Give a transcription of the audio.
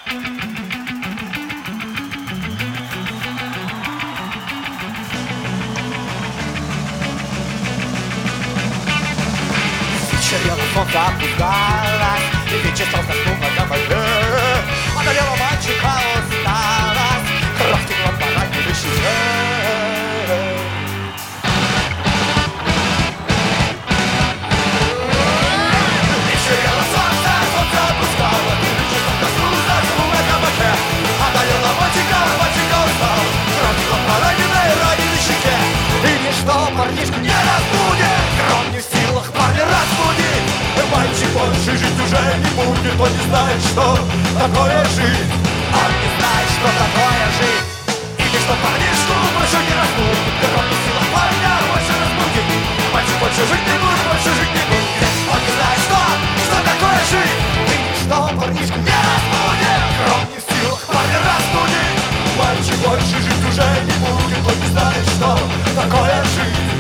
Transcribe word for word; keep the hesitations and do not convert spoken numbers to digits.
Вечерело, солнце опускалось, и вечером заснула на воде. Одолела мальчика усталость, кровь текла по ранней щеке. Вечерело, солнце, солнце опускалось, и вечером заснула на кабаке. Одолела мальчика, мальчика усталость, кровь текла по раненой, раненой щеке. И ничто парнишку не разбудит, кровь не в силах парня разбудить. Мальчик больше жить уже не будет, он не знает, что такое жить. Он не знает, что такое жить. И ничто парнишку больше не разбудит, кровь не в силах парня больше разбудить. Мальчик больше жить не будет, больше жить не будет. Он не знает, что, что такое жить. И ничто парнишку не разбудит, кровь не в силах парня разбудить. Мальчик больше жить уже не будет, он не знает, что такое жить.